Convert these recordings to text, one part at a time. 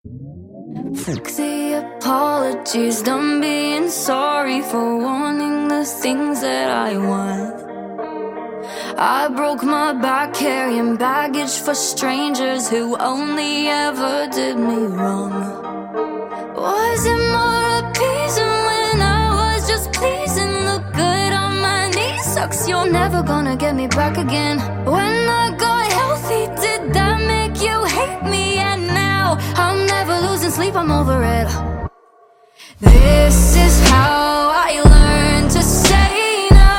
Fuck the apologies, done being sorry for wanting the things that I want. I broke my back carrying baggage for strangers who only ever did me wrong. Was it more appeasing when I was just pleasing? Look good on my knees, sucks you're never gonna get me back again. When I got healthy, did that make you hate me? And now I'm never losing sleep, I'm over it. This is how I learned to say no.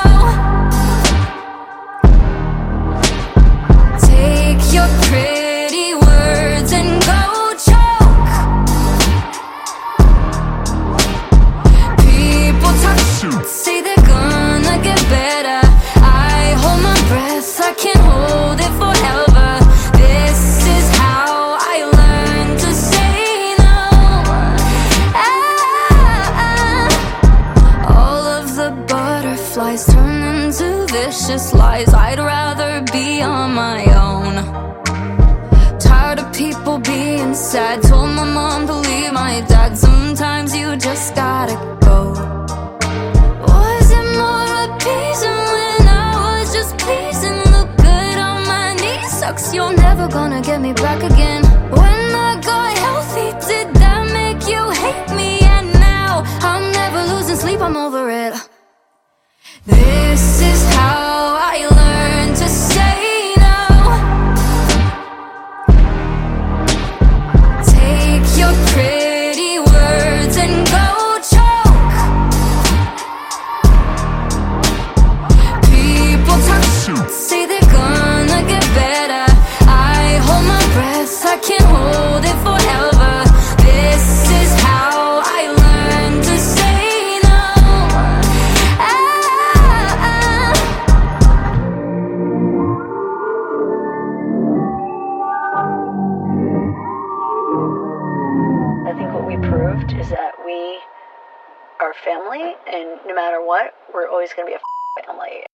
Take your pretty words and go choke. People talk, say they're gonna get better. I hold my breath, I can't hold it forever. This is how I learned to say no. All of the butterflies turn into vicious lies. I'd rather be on my own. Tired of people being sad. Told my mom to leave my dad. Sometimes you just gotta go. Was it more appeasing when I was just pleasing? Look good on my knees, sucks you're never gonna get me back again. When I got healthy, did that make you hate me? And now I'm never losing sleep, I'm over it. This is how I learned to say no. Take your pretty words and go choke. People talk, say they're gonna get better. I hold my breath, I can't hold it forever. This is how I learned to say no. I think what we proved is that we are family, and no matter what, we're always going to be a family.